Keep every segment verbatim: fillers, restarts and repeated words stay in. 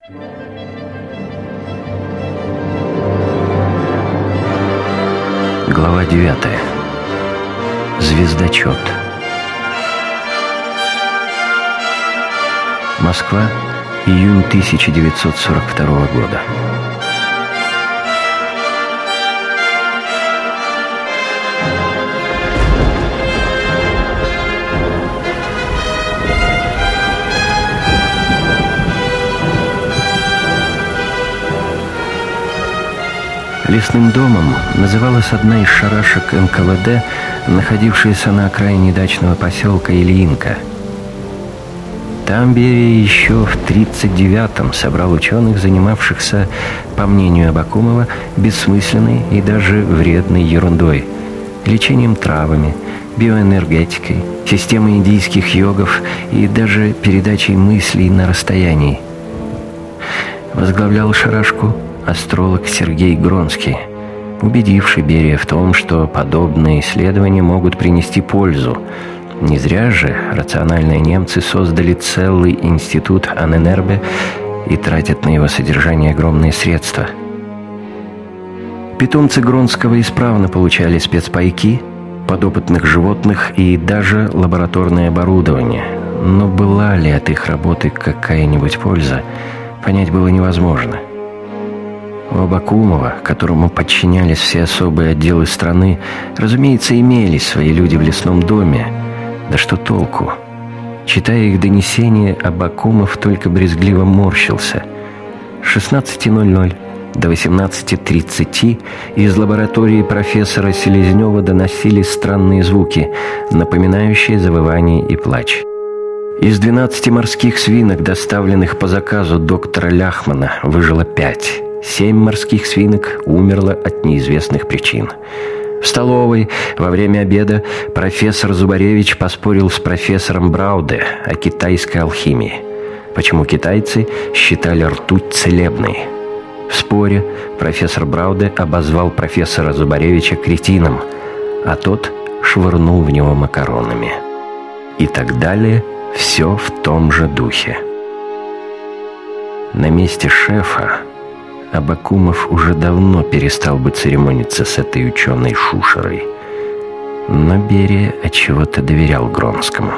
Глава девятая. Звездочет. Москва, июнь тысяча девятьсот сорок второго года. Лесным домом называлась одна из шарашек эн ка вэ дэ, находившаяся на окраине дачного поселка Ильинка. Там Берия еще в тридцать девятом собрал ученых, занимавшихся, по мнению Абакумова, бессмысленной и даже вредной ерундой, лечением травами, биоэнергетикой, системой индийских йогов и даже передачей мыслей на расстоянии. Возглавлял шарашку астролог Сергей Гронский, убедивший Берия в том, что подобные исследования могут принести пользу. Не зря же рациональные немцы создали целый институт Анненербе и тратят на его содержание огромные средства. Питомцы Гронского исправно получали спецпайки, подопытных животных и даже лабораторное оборудование. Но была ли от их работы какая-нибудь польза, понять было невозможно. У Абакумова, которому подчинялись все особые отделы страны, разумеется, имелись свои люди в лесном доме. Да что толку? Читая их донесения, Абакумов только брезгливо морщился. С шестнадцати ноль-ноль до восемнадцати тридцати из лаборатории профессора Селезнева доносились странные звуки, напоминающие завывание и плач. Из двенадцати морских свинок, доставленных по заказу доктора Ляхмана, выжило пять. Семь морских свинок умерло от неизвестных причин. В столовой во время обеда профессор Зубаревич поспорил с профессором Брауде о китайской алхимии. Почему китайцы считали ртуть целебной? В споре профессор Брауде обозвал профессора Зубаревича кретином, а тот швырнул в него макаронами. И так далее, все в том же духе. На месте шефа Абакумов уже давно перестал бы церемониться с этой ученой шушерой. Но Берия отчего-то доверял Гронскому.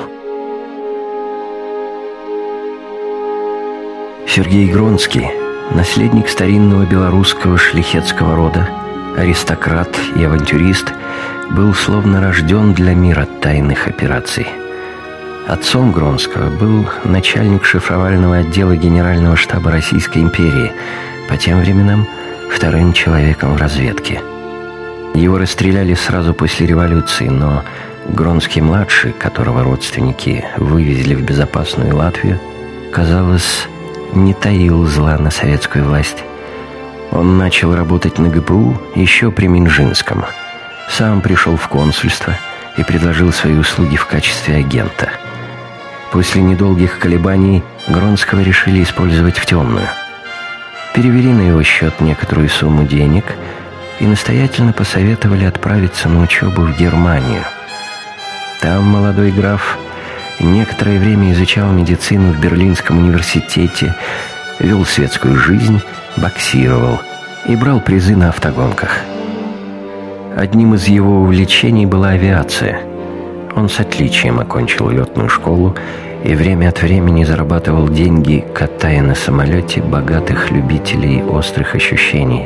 Сергей Гронский, наследник старинного белорусского шляхетского рода, аристократ и авантюрист, был словно рожден для мира тайных операций. Отцом Гронского был начальник шифровального отдела Генерального штаба Российской империи, по тем временам вторым человеком в разведке. Его расстреляли сразу после революции, но Гронский-младший, которого родственники вывезли в безопасную Латвию, казалось, не таил зла на советскую власть. Он начал работать на гэ пэ у еще при Минжинском. Сам пришел в консульство и предложил свои услуги в качестве агента. После недолгих колебаний Гронского решили использовать в темную. Перевели на его счет некоторую сумму денег и настоятельно посоветовали отправиться на учебу в Германию. Там молодой граф некоторое время изучал медицину в Берлинском университете, вел светскую жизнь, боксировал и брал призы на автогонках. Одним из его увлечений была авиация. Он с отличием окончил летную школу и время от времени зарабатывал деньги, катая на самолете богатых любителей острых ощущений.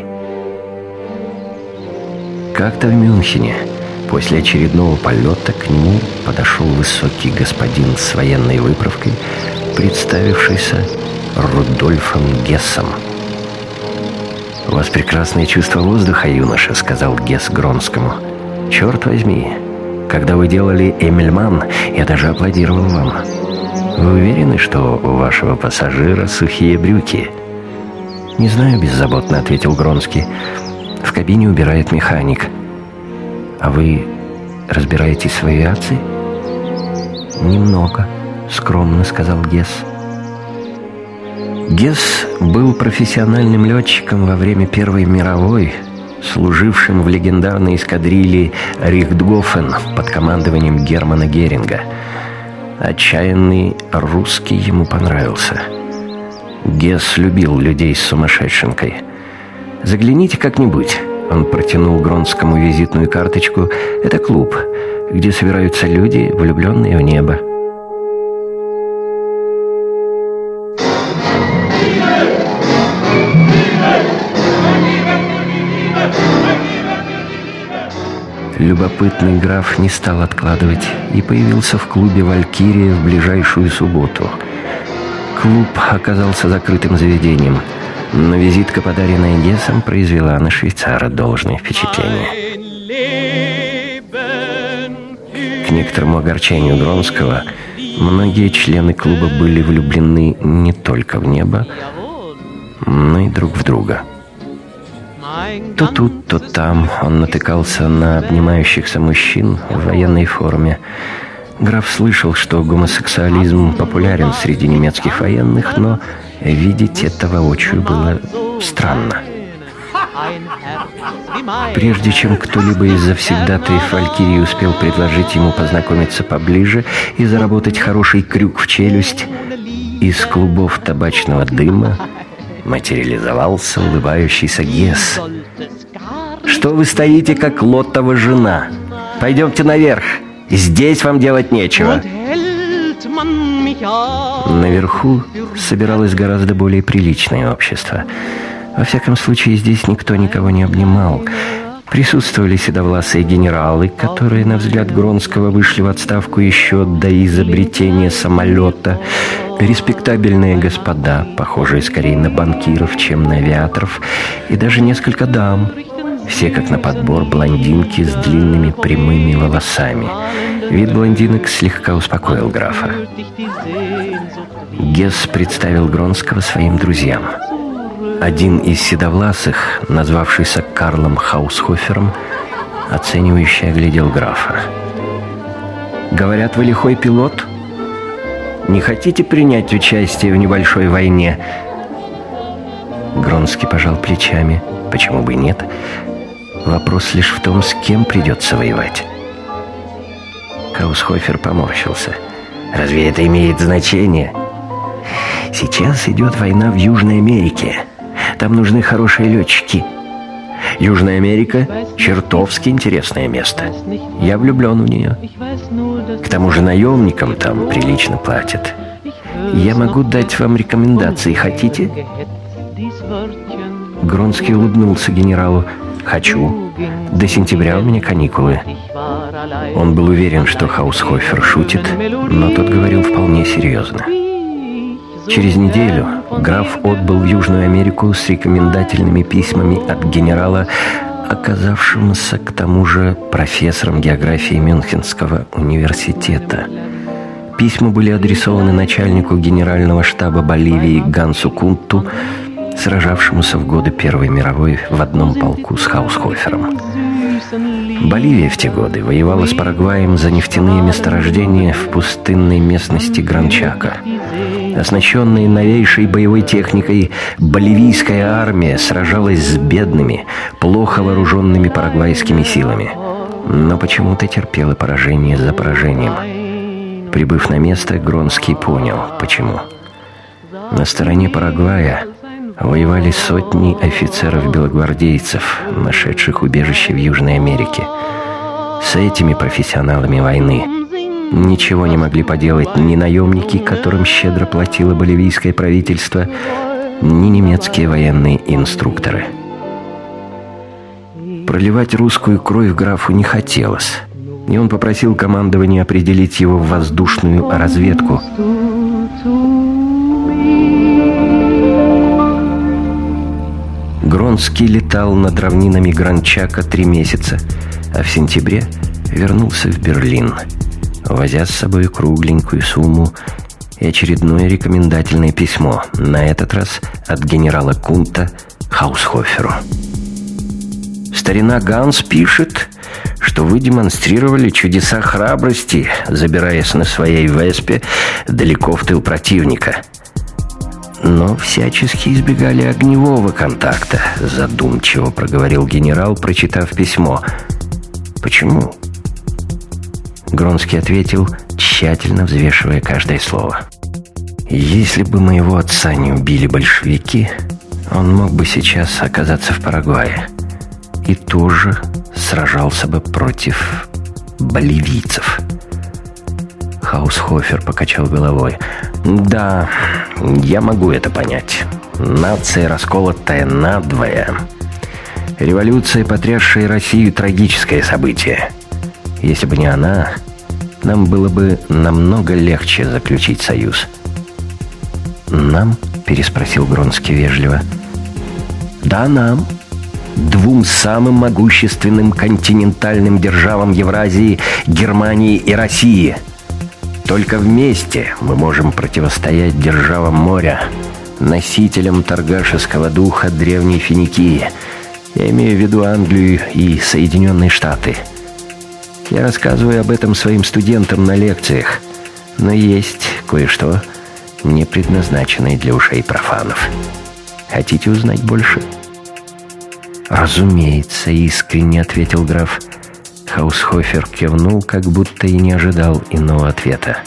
Как-то в Мюнхене после очередного полета к нему подошел высокий господин с военной выправкой, представившийся Рудольфом Гессом. «У вас прекрасное чувство воздуха, юноша», — сказал Гесс Гронскому. «Черт возьми, когда вы делали Эмельман, я даже аплодировал вам. Вы уверены, что у вашего пассажира сухие брюки?» «Не знаю», — беззаботно ответил Гронский. «В кабине убирает механик». «А вы разбираетесь в авиации?» «Немного», — скромно сказал Гесс. Гесс был профессиональным летчиком во время Первой мировой, служившим в легендарной эскадрилье «Рихтгофен» под командованием Германа Геринга. Отчаянный русский ему понравился. Гесс любил людей с сумасшедшенкой. «Загляните как-нибудь». Он протянул Гронскому визитную карточку. «Это клуб, где собираются люди, влюбленные в небо». Любопытный граф не стал откладывать и появился в клубе «Валькирия» в ближайшую субботу. Клуб оказался закрытым заведением, но визитка, подаренная Гессом, произвела на швейцара должное впечатление. К некоторому огорчению Гронского, многие члены клуба были влюблены не только в небо, но и друг в друга. То тут, то там он натыкался на обнимающихся мужчин в военной форме. Граф слышал, что гомосексуализм популярен среди немецких военных, но видеть это воочию было странно. Прежде чем кто-либо из завсегдатаев Валькирии успел предложить ему познакомиться поближе и заработать хороший крюк в челюсть, из клубов табачного дыма материализовался улыбающийся Гесс. «Что вы стоите, как Лотова жена? Пойдемте наверх. Здесь вам делать нечего». Наверху собиралось гораздо более приличное общество. Во всяком случае, здесь никто никого не обнимал. Присутствовали седовласые генералы, которые, на взгляд Гронского, вышли в отставку еще до изобретения самолета, респектабельные господа, похожие скорее на банкиров, чем на авиаторов, и даже несколько дам, все как на подбор блондинки с длинными прямыми волосами. Вид блондинок слегка успокоил графа. Гесс представил Гронского своим друзьям. Один из седовласых, назвавшийся Карлом Хаусхофером, оценивающе оглядел графа. «Говорят, вы лихой пилот? Не хотите принять участие в небольшой войне?» Гронский пожал плечами. Почему бы и нет? Вопрос лишь в том, с кем придется воевать. Хаусхофер поморщился. «Разве это имеет значение? Сейчас идет война в Южной Америке. Там нужны хорошие летчики. Южная Америка — чертовски интересное место. Я влюблен в нее. К тому же наемникам там прилично платят. Я могу дать вам рекомендации. Хотите?» Гронский улыбнулся генералу. «Хочу. До сентября у меня каникулы». Он был уверен, что Хаусхофер шутит, но тот говорил вполне серьезно. Через неделю граф отбыл в Южную Америку с рекомендательными письмами от генерала, оказавшегося к тому же профессором географии Мюнхенского университета. Письма были адресованы начальнику генерального штаба Боливии Гансу Кунту, сражавшемуся в годы Первой мировой в одном полку с Хаусхофером. Боливия в те годы воевала с Парагваем за нефтяные месторождения в пустынной местности Гранчако. Оснащенная новейшей боевой техникой, боливийская армия сражалась с бедными, плохо вооруженными парагвайскими силами, но почему-то терпела поражение за поражением. Прибыв на место, Гронский понял, почему. На стороне Парагвая воевали сотни офицеров-белогвардейцев, нашедших убежище в Южной Америке. С этими профессионалами войны ничего не могли поделать ни наемники, которым щедро платило боливийское правительство, ни немецкие военные инструкторы. Проливать русскую кровь графу не хотелось, и он попросил командования определить его в воздушную разведку. Гронский летал над равнинами Гранчако три месяца, а в сентябре вернулся в Берлин, возя с собой кругленькую сумму и очередное рекомендательное письмо, на этот раз от генерала Кунта Хаусхоферу. «Старина Ганс пишет, что вы демонстрировали чудеса храбрости, забираясь на своей Веспе далеко в тыл противника, но всячески избегали огневого контакта», — задумчиво проговорил генерал, прочитав письмо. «Почему?» Гронский ответил, тщательно взвешивая каждое слово. Если бы моего отца не убили большевики, он мог бы сейчас оказаться в Парагвае и тоже сражался бы против боливийцев. Хаусхофер покачал головой. Да, я могу это понять. Нация, расколотая надвое. Революция, потрясшая Россию, трагическое событие. Если бы не она, нам было бы намного легче заключить союз. «Нам?» — переспросил Гронский вежливо. «Да, нам. Двум самым могущественным континентальным державам Евразии, Германии и России. Только вместе мы можем противостоять державам моря, носителям торгашеского духа древней Финикии. Я имею в виду Англию и Соединенные Штаты. Я рассказываю об этом своим студентам на лекциях, но есть кое-что, не предназначенное для ушей профанов. Хотите узнать больше?» «Разумеется», — искренне ответил граф. Хаусхофер кивнул, как будто и не ожидал иного ответа.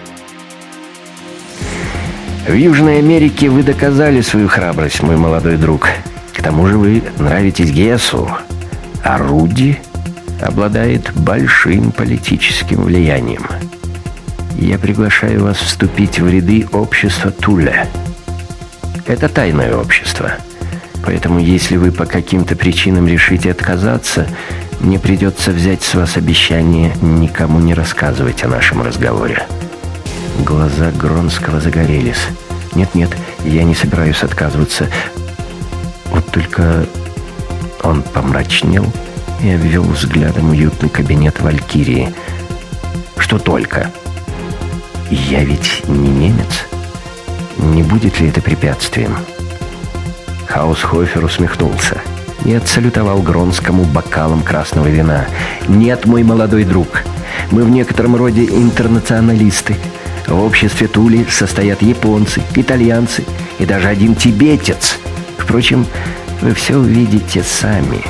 «В Южной Америке вы доказали свою храбрость, мой молодой друг. К тому же вы нравитесь Гессу, а Руди обладает большим политическим влиянием. Я приглашаю вас вступить в ряды общества Туля. Это тайное общество, поэтому если вы по каким-то причинам решите отказаться, мне придется взять с вас обещание никому не рассказывать о нашем разговоре». Глаза Гронского загорелись. «Нет-нет, я не собираюсь отказываться. Вот только...» Он помрачнел и обвел взглядом уютный кабинет Валькирии. «Что только? Я ведь не немец. Не будет ли это препятствием?» Хаусхофер усмехнулся и отсалютовал Гронскому бокалом красного вина. «Нет, мой молодой друг, мы в некотором роде интернационалисты. В обществе Тули состоят японцы, итальянцы и даже один тибетец. Впрочем, вы все увидите сами».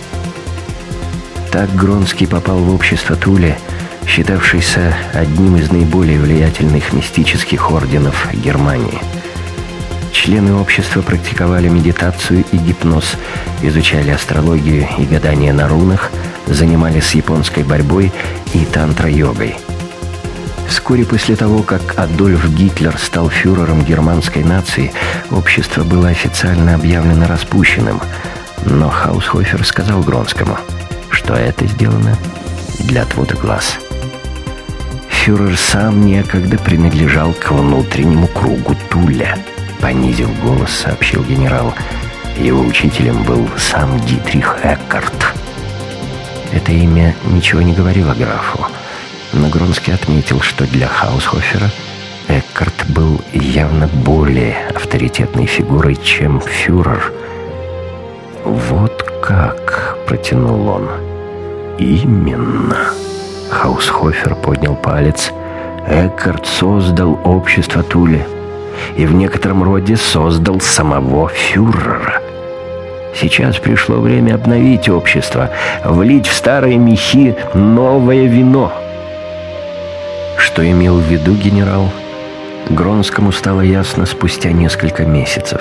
Так Гронский попал в общество Тули, считавшийся одним из наиболее влиятельных мистических орденов Германии. Члены общества практиковали медитацию и гипноз, изучали астрологию и гадание на рунах, занимались японской борьбой и тантра-йогой. Вскоре после того, как Адольф Гитлер стал фюрером германской нации, общество было официально объявлено распущенным, но Хаусхофер сказал Гронскому, что это сделано для отвода глаз. Фюрер сам некогда принадлежал к внутреннему кругу Туля, понизив голос, сообщил генерал. Его учителем был сам Дитрих Эккарт. Это имя ничего не говорило графу, но Гронский отметил, что для Хаусхофера Эккарт был явно более авторитетной фигурой, чем фюрер. «Вот как», — протянул он. «Именно». Хаусхофер поднял палец. «Эккарт создал общество Тули и в некотором роде создал самого фюрера. Сейчас пришло время обновить общество, влить в старые мехи новое вино». Что имел в виду генерал, Гронскому стало ясно спустя несколько месяцев.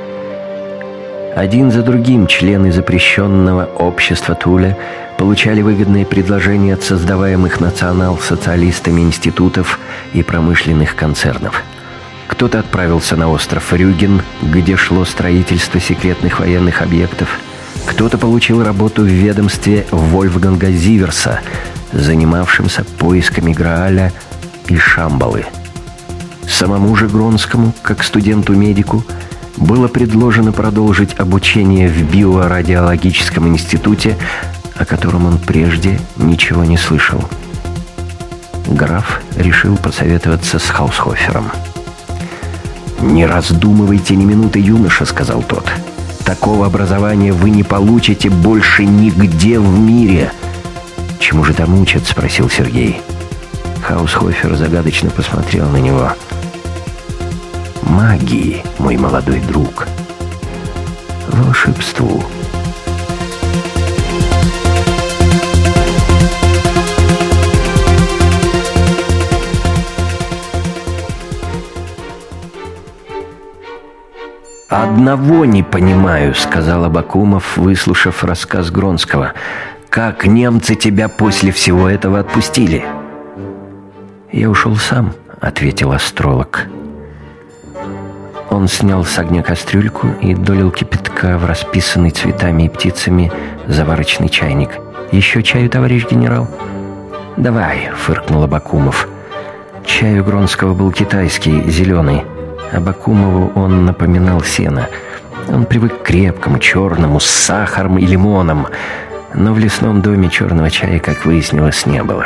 Один за другим члены запрещенного общества Туля получали выгодные предложения от создаваемых национал-социалистами институтов и промышленных концернов. Кто-то отправился на остров Рюген, где шло строительство секретных военных объектов. Кто-то получил работу в ведомстве Вольфганга Зиверса, занимавшимся поисками Грааля и Шамбалы. Самому же Гронскому, как студенту-медику, было предложено продолжить обучение в биорадиологическом институте, о котором он прежде ничего не слышал. Граф решил посоветоваться с Хаусхофером. «Не раздумывайте ни минуты, юноша», — сказал тот. «Такого образования вы не получите больше нигде в мире». «Чему же там учат?» — спросил Сергей. Хаусхофер загадочно посмотрел на него. «Магии, мой молодой друг. Волшебству». «Одного не понимаю», — сказал Абакумов, выслушав рассказ Гронского. «Как немцы тебя после всего этого отпустили?» «Я ушел сам», — ответил астролог. Он снял с огня кастрюльку и долил кипятка в расписанный цветами и птицами заварочный чайник. «Еще чаю, товарищ генерал?» «Давай», — фыркнул Абакумов. Чай у Гронского был китайский, зеленый. Абакумову он напоминал сено. Он привык к крепкому, черному, с сахаром и лимоном. Но в лесном доме черного чая, как выяснилось, не было.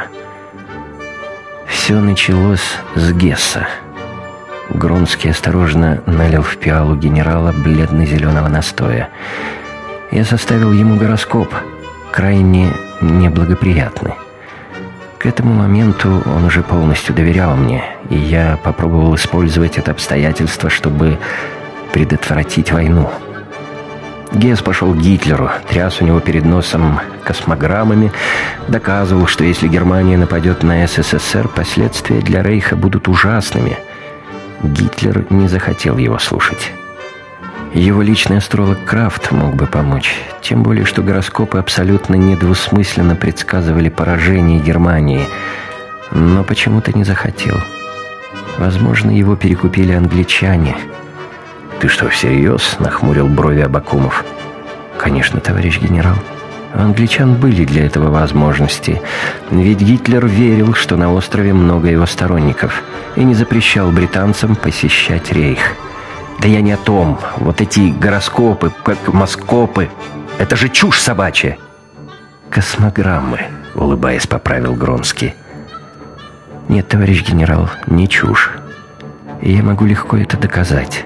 Все началось с Гесса. Гронский осторожно налил в пиалу генерала бледно-зеленого настоя. Я составил ему гороскоп, крайне неблагоприятный. К этому моменту он уже полностью доверял мне, и я попробовал использовать это обстоятельство, чтобы предотвратить войну. Гесс пошел к Гитлеру, тряс у него перед носом космограммами, доказывал, что если Германия нападет на СССР, последствия для Рейха будут ужасными. Гитлер не захотел его слушать. Его личный астролог Крафт мог бы помочь, тем более, что гороскопы абсолютно недвусмысленно предсказывали поражение Германии, но почему-то не захотел. Возможно, его перекупили англичане. «Ты что, всерьез?» — нахмурил брови Абакумов. «Конечно, товарищ генерал. У англичан были для этого возможности, ведь Гитлер верил, что на острове много его сторонников, и не запрещал британцам посещать Рейх». «Да я не о том. Вот эти гороскопы, космоскопы. Это же чушь собачья!» «Космограммы», — улыбаясь, поправил Гронский. «Нет, товарищ генерал, не чушь. И я могу легко это доказать».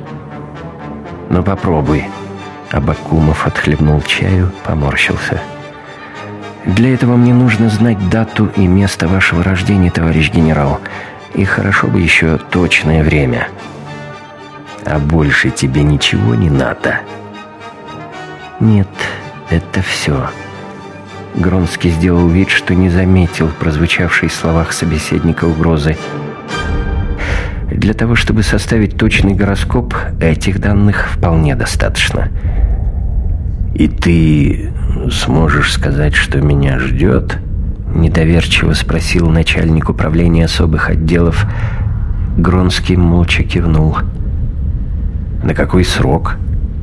«Ну попробуй». Абакумов отхлебнул чаю, поморщился. «Для этого мне нужно знать дату и место вашего рождения, товарищ генерал. И хорошо бы еще точное время». «А больше тебе ничего не надо?» «Нет, это все». Гронский сделал вид, что не заметил прозвучавшей в словах собеседника угрозы. «Для того, чтобы составить точный гороскоп, этих данных вполне достаточно». «И ты сможешь сказать, что меня ждет?» — недоверчиво спросил начальник управления особых отделов. Гронский молча кивнул. «На какой срок?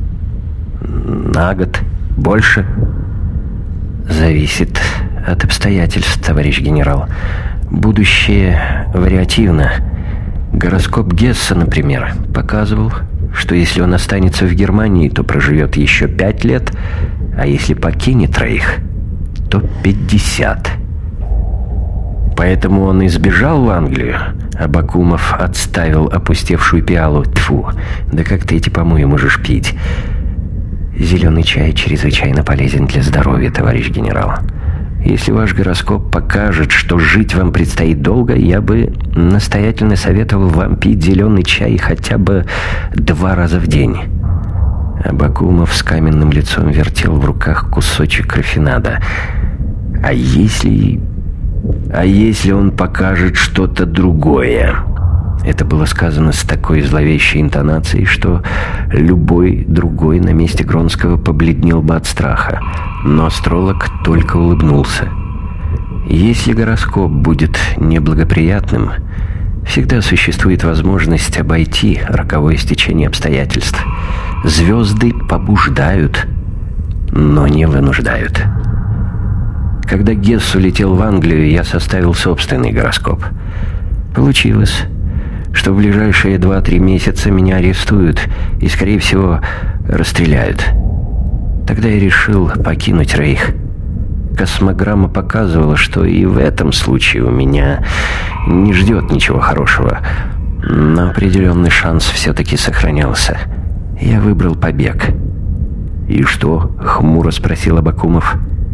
На год? Больше?» «Зависит от обстоятельств, товарищ генерал. Будущее вариативно. Гороскоп Гесса, например, показывал, что если он останется в Германии, то проживет еще пять лет, а если покинет Рейх, то пятьдесят. Поэтому он и сбежал в Англию». Абакумов отставил опустевшую пиалу. «Тьфу, да как ты эти помои можешь пить?» «Зеленый чай чрезвычайно полезен для здоровья, товарищ генерал. Если ваш гороскоп покажет, что жить вам предстоит долго, я бы настоятельно советовал вам пить зеленый чай хотя бы два раза в день». Абакумов с каменным лицом вертел в руках кусочек рафинада. «А если... а если он покажет что-то другое?» Это было сказано с такой зловещей интонацией, что любой другой на месте Гронского побледнел бы от страха. Но астролог только улыбнулся. «Если гороскоп будет неблагоприятным, всегда существует возможность обойти роковое стечение обстоятельств. Звезды побуждают, но не вынуждают». Когда Гесс улетел в Англию, я составил собственный гороскоп. Получилось, что в ближайшие два-три месяца меня арестуют и, скорее всего, расстреляют. Тогда я решил покинуть Рейх. Космограмма показывала, что и в этом случае у меня не ждет ничего хорошего. Но определенный шанс все-таки сохранялся. Я выбрал побег. «И что?» — хмуро спросил Абакумов.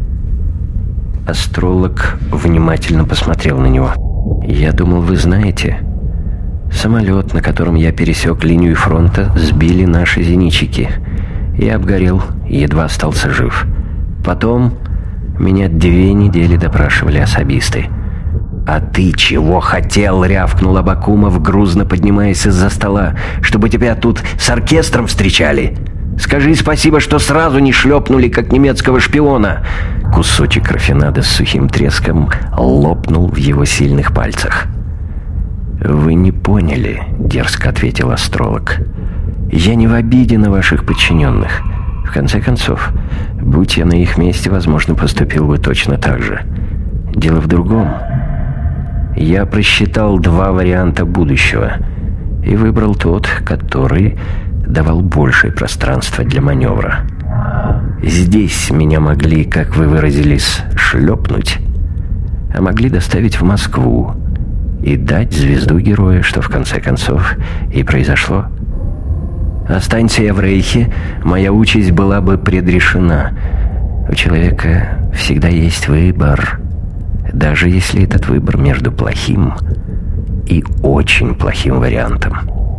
Астролог внимательно посмотрел на него. «Я думал, вы знаете. Самолет, на котором я пересек линию фронта, сбили наши зенитчики. Я обгорел и едва остался жив. Потом меня две недели допрашивали особисты. «А ты чего хотел?» — рявкнул Абакумов, грузно поднимаясь из-за стола. «Чтобы тебя тут с оркестром встречали? Скажи спасибо, что сразу не шлепнули, как немецкого шпиона!» Кусочек рафинада с сухим треском лопнул в его сильных пальцах. «Вы не поняли», — дерзко ответил астролог. «Я не в обиде на ваших подчиненных. В конце концов, будь я на их месте, возможно, поступил бы точно так же. Дело в другом. Я просчитал два варианта будущего и выбрал тот, который давал большее пространство для маневра. Здесь меня могли, как вы выразились, шлепнуть, а могли доставить в Москву и дать звезду героя, что в конце концов и произошло. Останься я в Рейхе, моя участь была бы предрешена. У человека всегда есть выбор, даже если этот выбор между плохим и очень плохим вариантом.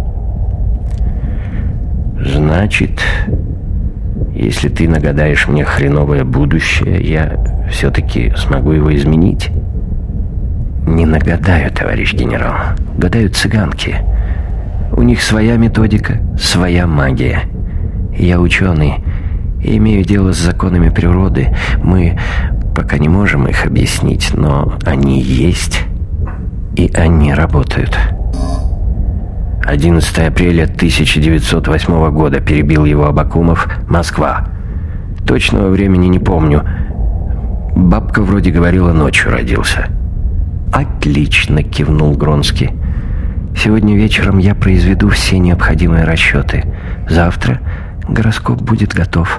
Значит, если ты нагадаешь мне хреновое будущее, я все-таки смогу его изменить? Не нагадаю, товарищ генерал. Гадают цыганки. У них своя методика, своя магия. Я ученый и имею дело с законами природы. Мы пока не можем их объяснить, но они есть, и они работают. одиннадцатого апреля тысяча девятьсот восьмого года, перебил его Абакумов, Москва. Точного времени не помню. Бабка вроде говорила, ночью родился. «Отлично», — кивнул Гронский. «Сегодня вечером я произведу все необходимые расчеты. Завтра гороскоп будет готов».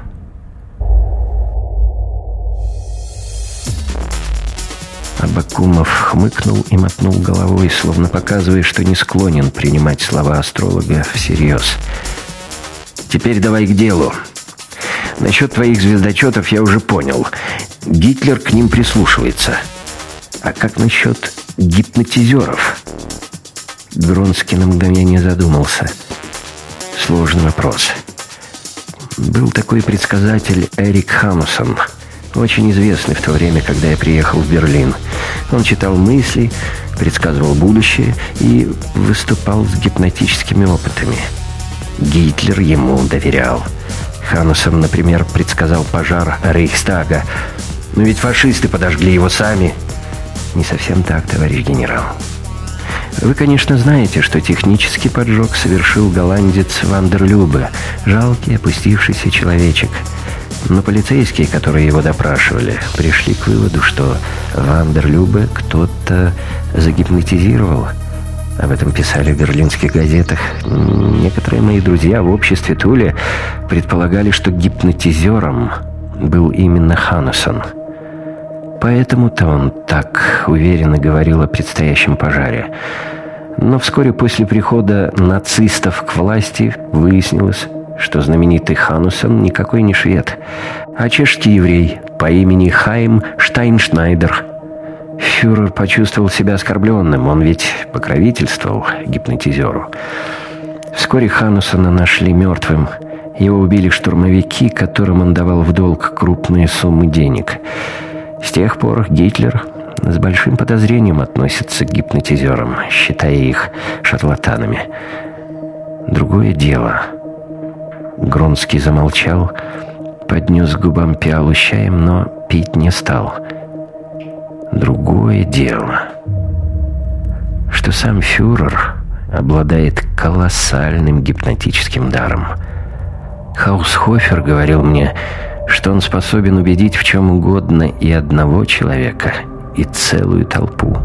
Абакумов хмыкнул и мотнул головой, словно показывая, что не склонен принимать слова астролога всерьез. «Теперь давай к делу. Насчет твоих звездочетов я уже понял. Гитлер к ним прислушивается. А как насчет гипнотизеров?» Гронский на мгновение задумался. Сложный вопрос. Был такой предсказатель Эрик Хануссон, очень известный в то время, когда я приехал в Берлин. Он читал мысли, предсказывал будущее и выступал с гипнотическими опытами. Гитлер ему доверял. Хануссон, например, предсказал пожар Рейхстага. Но ведь фашисты подожгли его сами. Не совсем так, товарищ генерал. Вы, конечно, знаете, что технический поджог совершил голландец Вандерлюбе, жалкий, опустившийся человечек. Но полицейские, которые его допрашивали, пришли к выводу, что Вандерлюбе кто-то загипнотизировал. Об этом писали в берлинских газетах. Некоторые мои друзья в обществе Туля предполагали, что гипнотизером был именно Хануссон. Поэтому-то он так уверенно говорил о предстоящем пожаре. Но вскоре после прихода нацистов к власти выяснилось, что знаменитый Хануссон никакой не швед, а чешский еврей по имени Хайм Штайншнайдер. Фюрер почувствовал себя оскорбленным, он ведь покровительствовал гипнотизеру. Вскоре Хануссона нашли мертвым. Его убили штурмовики, которым он давал в долг крупные суммы денег. С тех пор Гитлер с большим подозрением относится к гипнотизерам, считая их шарлатанами. Другое дело. Гронский замолчал, поднес к губам пиалу с чаем, но пить не стал. Другое дело, что сам фюрер обладает колоссальным гипнотическим даром. Хаусхофер говорил мне, что он способен убедить в чем угодно и одного человека, и целую толпу.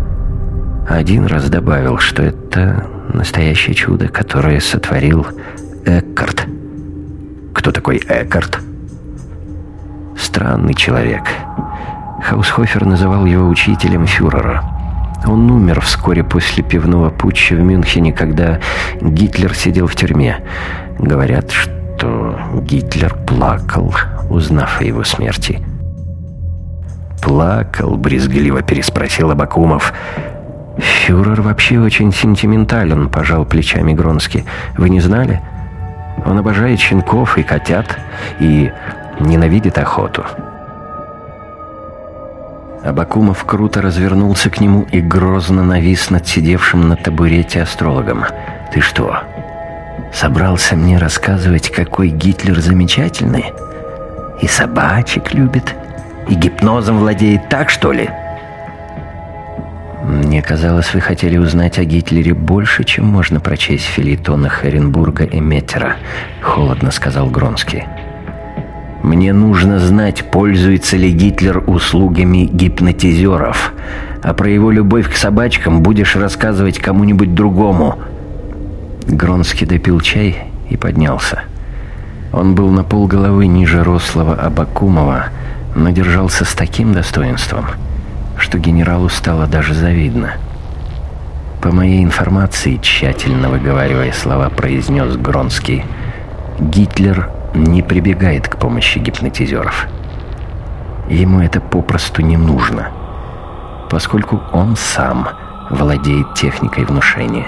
Один раз добавил, что это настоящее чудо, которое сотворил Эккарт. Кто такой Эккарт? Странный человек. Хаусхофер называл его учителем фюрера. Он умер вскоре после пивного путча в Мюнхене, когда Гитлер сидел в тюрьме. Говорят, что Гитлер плакал, узнав о его смерти. «Плакал?» — брезгливо переспросил Абакумов. «Фюрер вообще очень сентиментален», — пожал плечами Гронский. «Вы не знали? Он обожает щенков и котят и ненавидит охоту». Абакумов круто развернулся к нему и грозно навис над сидевшим на табурете астрологом. «Ты что, собрался мне рассказывать, какой Гитлер замечательный? И собачек любит, и гипнозом владеет, так, что ли?» «Мне казалось, вы хотели узнать о Гитлере больше, чем можно прочесть в фельетонах Оренбурга и Меттера», — холодно сказал Гронский. «Мне нужно знать, пользуется ли Гитлер услугами гипнотизеров, а про его любовь к собачкам будешь рассказывать кому-нибудь другому». Гронский допил чай и поднялся. Он был на полголовы ниже рослого Абакумова, но держался с таким достоинством, что генералу стало даже завидно. «По моей информации», — тщательно выговаривая слова, произнес Гронский, «Гитлер не прибегает к помощи гипнотизеров. Ему это попросту не нужно, поскольку он сам владеет техникой внушения.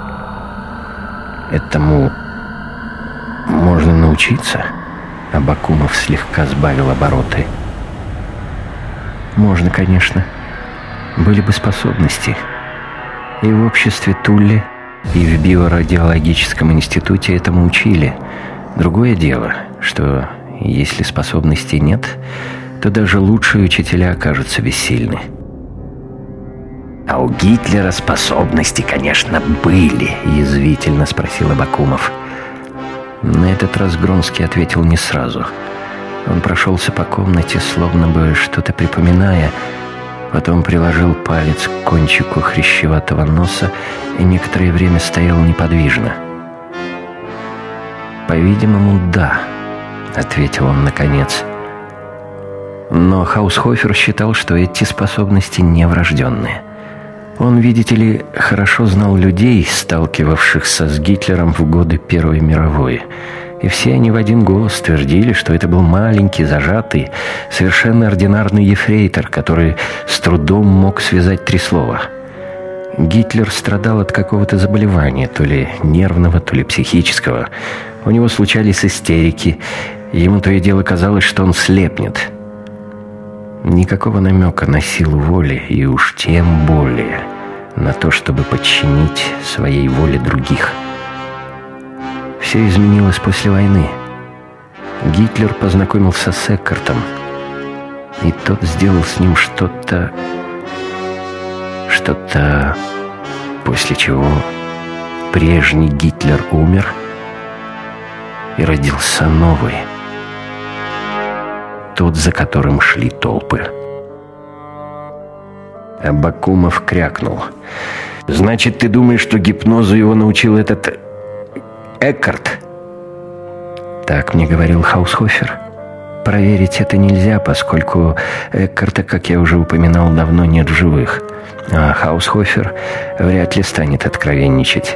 Этому можно научиться?» Абакумов слегка сбавил обороты. «Можно, конечно. Были бы способности. И в обществе Тулли, и в биорадиологическом институте этому учили. Другое дело, что если способностей нет, то даже лучшие учителя окажутся бессильны». «А у Гитлера способности, конечно, были», — язвительно спросил Абакумов. На этот раз Гронский ответил не сразу. Он прошелся по комнате, словно бы что-то припоминая, потом приложил палец к кончику хрящеватого носа и некоторое время стоял неподвижно. «По-видимому, да», — ответил он наконец. Но Хаусхофер считал, что эти способности не врожденные. Он, видите ли, хорошо знал людей, сталкивавшихся с Гитлером в годы Первой мировой, и все они в один голос твердили, что это был маленький, зажатый, совершенно ординарный ефрейтор, который с трудом мог связать три слова. Гитлер страдал от какого-то заболевания, то ли нервного, то ли психического. У него случались истерики, и ему то и дело казалось, что он слепнет. Никакого намека на силу воли, и уж тем более на то, чтобы подчинить своей воле других. Все изменилось после войны. Гитлер познакомился с Эккартом, и тот сделал с ним что-то... Что-то... После чего прежний Гитлер умер, и родился новый. Тот, за которым шли толпы. Абакумов крякнул. «Значит, ты думаешь, что гипнозу его научил этот... Эккарт?» «Так мне говорил Хаусхофер. Проверить это нельзя, поскольку Эккарта, как я уже упоминал, давно нет в живых. А Хаусхофер вряд ли станет откровенничать».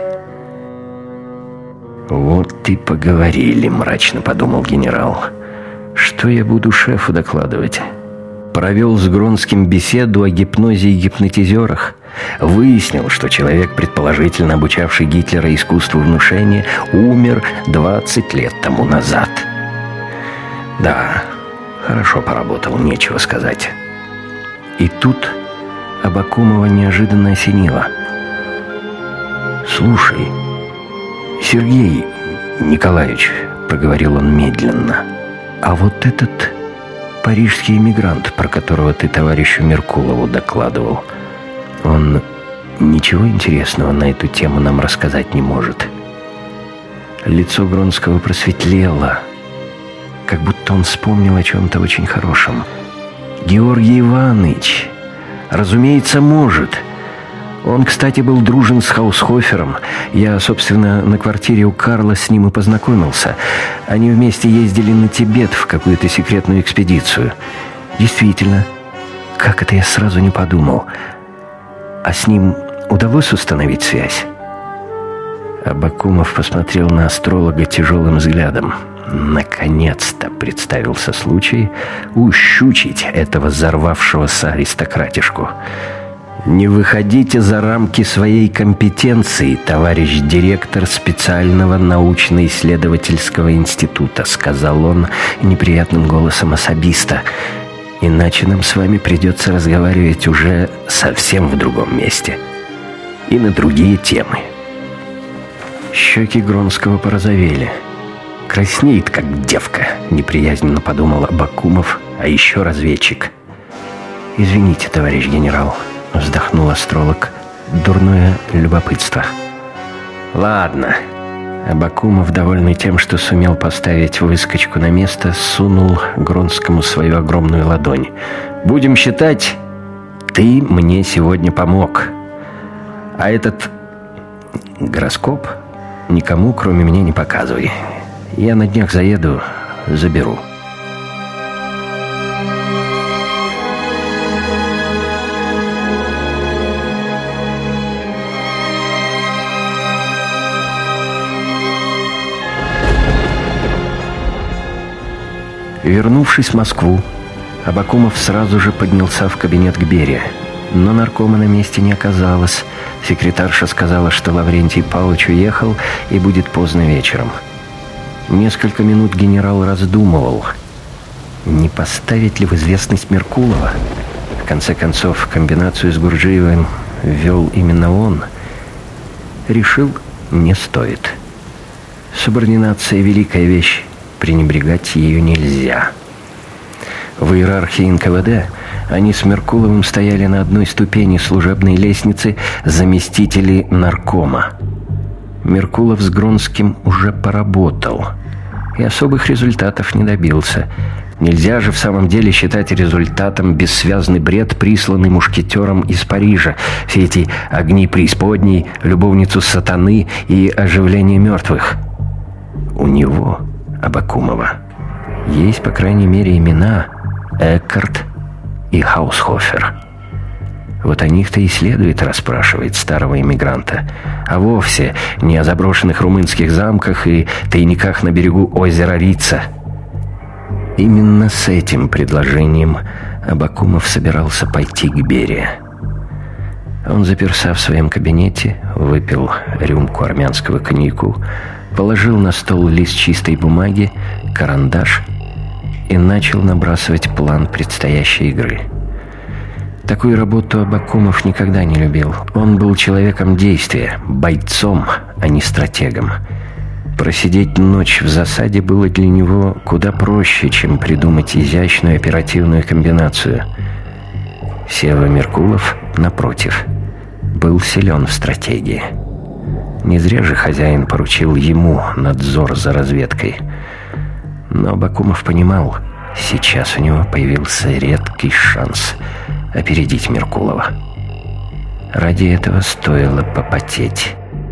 «Вот и поговорили», — мрачно подумал генерал. «Что я буду шефу докладывать?» Провел с Гронским беседу о гипнозе и гипнотизерах. Выяснил, что человек, предположительно обучавший Гитлера искусству внушения, умер двадцать лет тому назад. Да, хорошо поработал, нечего сказать. И тут Абакумова неожиданно осенило. «Слушай, Сергей Николаевич», — проговорил он медленно, «а вот этот парижский эмигрант, про которого ты товарищу Меркулову докладывал, он ничего интересного на эту тему нам рассказать не может?» Лицо Гронского просветлело, как будто он вспомнил о чем-то очень хорошем. «Георгий Иванович, разумеется, может. Он, кстати, был дружен с Хаусхофером. Я, собственно, на квартире у Карла с ним и познакомился. Они вместе ездили на Тибет в какую-то секретную экспедицию. Действительно, как это я сразу не подумал. А с ним удалось установить связь?» Абакумов посмотрел на астролога тяжелым взглядом. Наконец-то представился случай ущучить этого взорвавшегося аристократишку. «Не выходите за рамки своей компетенции, товарищ директор специального научно-исследовательского института», сказал он неприятным голосом особиста. Иначе нам с вами придется разговаривать уже совсем в другом месте. И на другие темы. Щеки Гронского порозовели. Краснеет, как девка, неприязненно подумал Абакумов, а еще разведчик. «Извините, товарищ генерал», — вздохнул астролог. «Дурное любопытство». «Ладно». Абакумов, довольный тем, что сумел поставить выскочку на место, сунул Гронскому свою огромную ладонь. «Будем считать, ты мне сегодня помог. А этот гороскоп никому, кроме меня, не показывай. Я на днях заеду, заберу». Вернувшись в Москву, Абакумов сразу же поднялся в кабинет к Берии. Но наркома на месте не оказалось. Секретарша сказала, что Лаврентий Павлович уехал и будет поздно вечером. Несколько минут генерал раздумывал, не поставить ли в известность Меркулова. В конце концов, комбинацию с Гурджиевым вел именно он. Решил, не стоит. Субординация — великая вещь. Пренебрегать ее нельзя. В иерархии эн ка вэ дэ они с Меркуловым стояли на одной ступени служебной лестницы заместителей наркома. Меркулов с Гронским уже поработал и особых результатов не добился. Нельзя же в самом деле считать результатом бессвязный бред, присланный мушкетером из Парижа. Все эти огни преисподней, любовницу сатаны и оживление мертвых. У него, Абакумова, есть, по крайней мере, имена Эккарт и Хаусхофер. Вот о них-то и следует расспрашивать старого иммигранта, а вовсе не о заброшенных румынских замках и тайниках на берегу озера Рица. Именно с этим предложением Абакумов собирался пойти к Берии. Он заперся в своем кабинете, выпил рюмку армянского коньяку, положил на стол лист чистой бумаги, карандаш и начал набрасывать план предстоящей игры. Такую работу Абакумов никогда не любил. Он был человеком действия, бойцом, а не стратегом. Просидеть ночь в засаде было для него куда проще, чем придумать изящную оперативную комбинацию. Сева Меркулов, напротив, был силен в стратегии. Не зря же хозяин поручил ему надзор за разведкой. Но Абакумов понимал, сейчас у него появился редкий шанс опередить Меркулова. Ради этого стоило попотеть.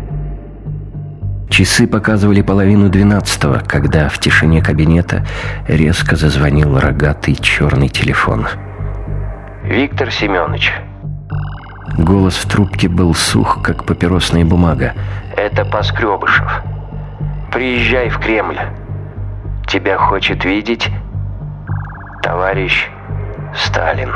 Часы показывали половину двенадцатого, когда в тишине кабинета резко зазвонил рогатый черный телефон. «Виктор Семенович». Голос в трубке был сух, как папиросная бумага. «Это Поскребышев. Приезжай в Кремль. Тебя хочет видеть товарищ Сталин».